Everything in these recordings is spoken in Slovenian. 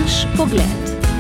Naš pogled.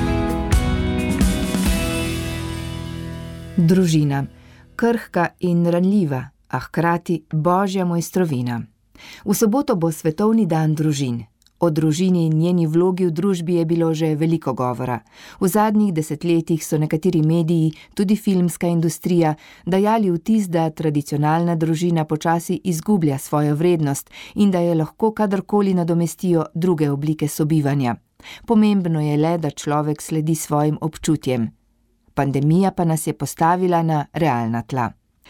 Družina. Krhka in ranljiva, a hkrati božja mojstrovina. V soboto bo svetovni dan družin. O družini in njeni vlogi v družbi je bilo že veliko govora. V zadnjih desetletjih so nekateri mediji, tudi filmska industrija, dajali vtis, da tradicionalna družina počasi izgublja svojo vrednost in da je lahko kadarkoli nadomestijo druge oblike sobivanja. Pomembno je le, da človek sledi svojim občutjem. Pandemija pa nas je postavila na realna tla.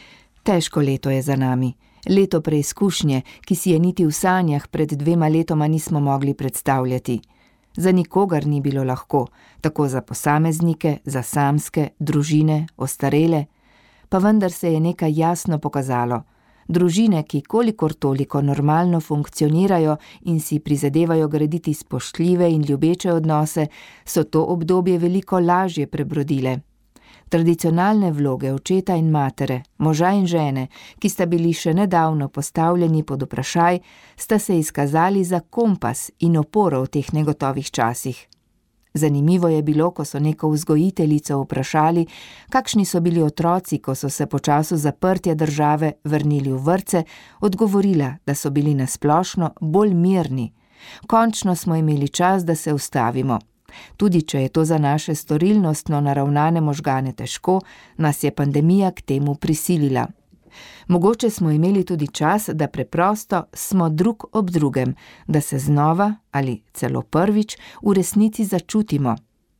Težko leto je za nami. Leto preizkušnje, ki si je niti v sanjah pred 2 letoma nismo mogli predstavljati. Za nikogar ni bilo lahko, tako za posameznike, za samske, družine, ostarele, pa vendar se je nekaj jasno pokazalo. Družine, ki kolikor toliko normalno funkcionirajo in si prizadevajo graditi spoštljive in ljubeče odnose, so to obdobje veliko lažje prebrodile. Tradicionalne vloge očeta in matere, moža in žene, ki sta bili še nedavno postavljeni pod vprašaj, sta se izkazali za kompas in oporo v teh negotovih časih. Zanimivo je bilo, ko so neko vzgojiteljico vprašali, kakšni so bili otroci, ko so se po času zaprtja države vrnili v vrtce, odgovorila, da so bili nasplošno bolj mirni. Končno smo imeli čas, da se ustavimo. Tudi če je to za naše storilnostno naravnane možgane težko, nas je pandemija k temu prisilila. Mogoče smo imeli tudi čas, da preprosto smo drug ob drugem, da se znova ali celo prvič v resnici začutimo.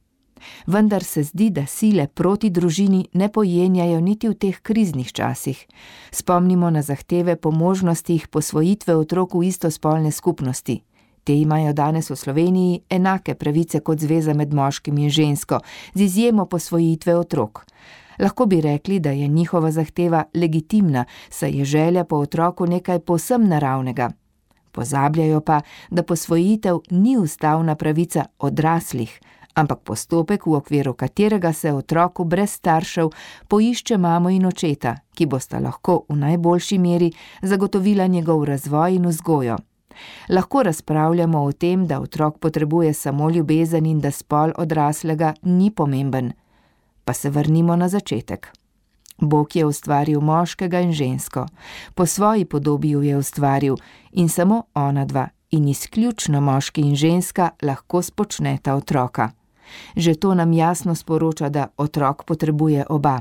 Vendar se zdi, da sile proti družini ne pojenjajo niti v teh kriznih časih. Spomnimo na zahteve po možnostih posvojitve otrok v istospolne skupnosti. Te imajo danes v Sloveniji enake pravice kot zveza med moškim in žensko, z izjemo posvojitve otrok. Lahko bi rekli, da je njihova zahteva legitimna, saj je želja po otroku nekaj povsem naravnega. Pozabljajo pa, da posvojitev ni ustavna pravica odraslih, ampak postopek, v okviru katerega se otroku brez staršev poišče mamo in očeta, ki bosta lahko v najboljši meri zagotovila njegov razvoj in vzgojo. Lahko razpravljamo o tem, da otrok potrebuje samo ljubezen in da spol odraslega ni pomemben. Pa se vrnimo na začetek. Bog je ustvaril moškega in žensko, po svoji podobi ju je ustvaril in samo onadva in izključno moški in ženska lahko spočneta otroka. Že to nam jasno sporoča, da otrok potrebuje oba.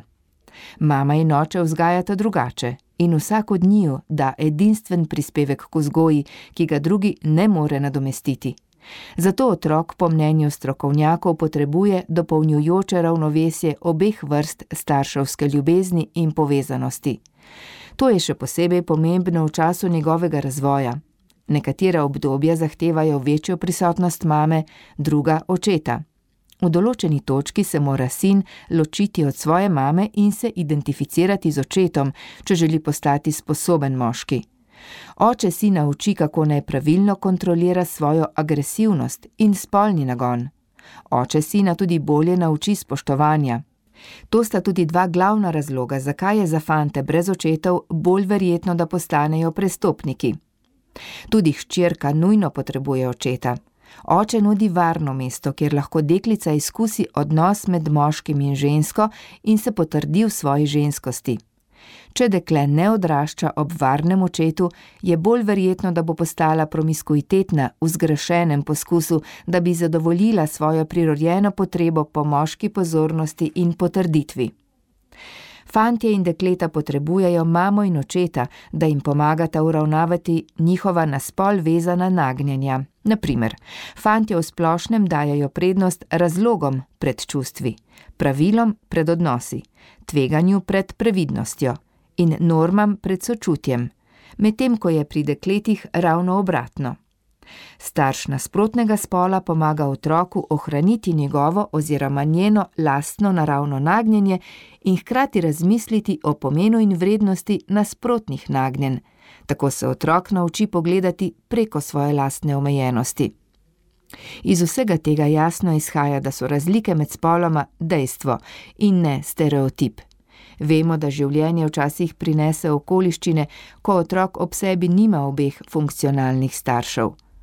Mama in oče vzgajata drugače in vsak od njiju da edinstven prispevek k vzgoji, ki ga drugi ne more nadomestiti. Zato otrok po mnenju strokovnjakov potrebuje dopolnjujoče ravnovesje obeh vrst starševske ljubezni in povezanosti. To je še posebej pomembno v času njegovega razvoja. Nekatera obdobja zahtevajo večjo prisotnost mame, druga očeta. V določeni točki se mora sin ločiti od svoje mame in se identificirati z očetom, če želi postati sposoben moški. Oče sina uči, kako naj pravilno kontrolira svojo agresivnost in spolni nagon. Oče sina tudi bolje nauči spoštovanja. To sta tudi 2 glavna razloga, zakaj je za fante brez očetov bolj verjetno, da postanejo prestopniki. Tudi hčerka nujno potrebuje očeta. Oče nudi varno mesto, kjer lahko deklica izkusi odnos med moškim in žensko in se potrdi v svoji ženskosti. Če dekle ne odrašča ob varnem očetu, je bolj verjetno, da bo postala promiskuitetna v zgrešenem poskusu, da bi zadovoljila svojo prirojeno potrebo po moški pozornosti in potrditvi. Fantje in dekleta potrebujejo mamo in očeta, da jim pomagata uravnavati njihova na spol vezana nagnjenja. Naprimer, fantje v splošnem dajajo prednost razlogom pred čustvi, pravilom pred odnosi, tveganju pred previdnostjo in normam pred sočutjem, medtem ko je pri dekletih ravno obratno. Starš nasprotnega spola pomaga otroku ohraniti njegovo oziroma njeno lastno naravno nagnjenje in hkrati razmisliti o pomenu in vrednosti nasprotnih nagnjenj. Tako se otrok nauči pogledati preko svoje lastne omejenosti. Iz vsega tega jasno izhaja, da so razlike med spoloma dejstvo in ne stereotip. Vemo, da življenje včasih prinese okoliščine, ko otrok ob sebi nima obeh funkcionalnih staršev.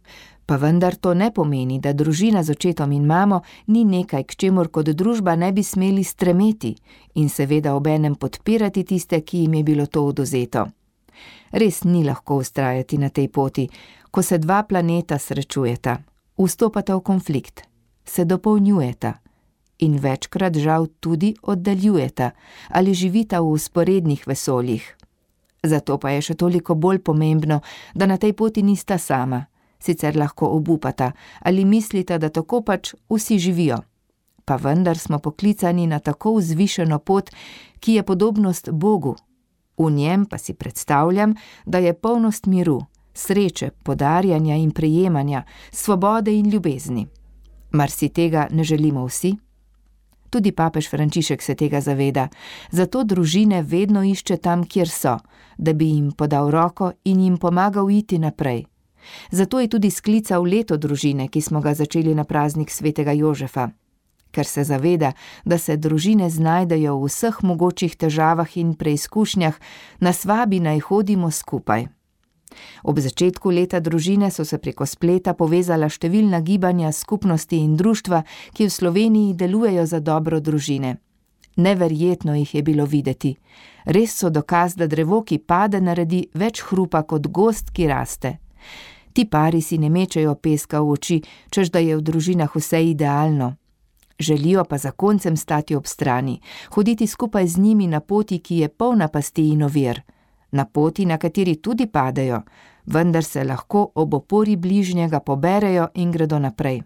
Pa vendar to ne pomeni, da družina z očetom in mamo ni nekaj, k čemur kot družba ne bi smeli stremeti in seveda obenem podpirati tiste, ki jim je bilo to odvzeto. Res ni lahko vztrajati na tej poti, ko se dva planeta srečujeta, vstopata v konflikt, se dopolnjujeta in večkrat žal tudi oddaljujeta ali živita v vzporednih vesoljih. Zato pa je še toliko bolj pomembno, da na tej poti nista sama, sicer lahko obupata ali mislita, da tako pač vsi živijo. Pa vendar smo poklicani na tako vzvišeno pot, ki je podobnost Bogu. V njem pa si predstavljam, da je polnost miru, sreče, podarjanja in prejemanja, svobode in ljubezni. Mar si tega ne želimo vsi? Tudi papež Frančišek se tega zaveda, zato družine vedno išče tam, kjer so, da bi jim podal roko in jim pomagal iti naprej. Zato je tudi sklical leto družine, ki smo ga začeli na praznik svetega Jožefa, ker se zaveda, da se družine znajdejo v vseh mogočih težavah in preizkušnjah, nas vabi naj hodimo skupaj. Ob začetku leta družine so se preko spleta povezala številna gibanja, skupnosti in društva, ki v Sloveniji delujejo za dobro družine. Neverjetno jih je bilo videti. Res so dokaz, da drevo, ki pade, naredi več hrupa kot gozd, ki raste. Ti pari si ne mečejo peska v oči, češ da je v družinah vse idealno. Želijo pa za koncem stati ob strani, hoditi skupaj z njimi na poti, ki je polna pasti in ovir. Na poti, na kateri tudi padejo, vendar se lahko ob opori bližnjega poberejo in gredo naprej.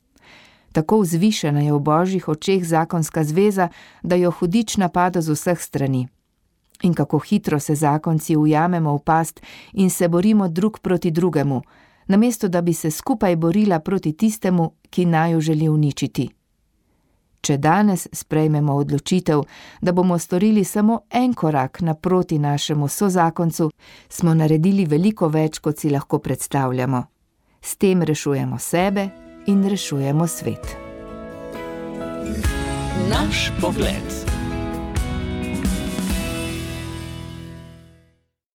Tako vzvišena je v Božjih očeh zakonska zveza, da jo hudič napada z vseh strani. In kako hitro se zakonci ujamemo v past in se borimo drug proti drugemu, namesto da bi se skupaj borila proti tistemu, ki naju želi uničiti. Če danes sprejmemo odločitev, da bomo storili samo en korak naproti našemu sozakoncu, smo naredili veliko več, kot si lahko predstavljamo. S tem rešujemo sebe in rešujemo svet. Naš pogled.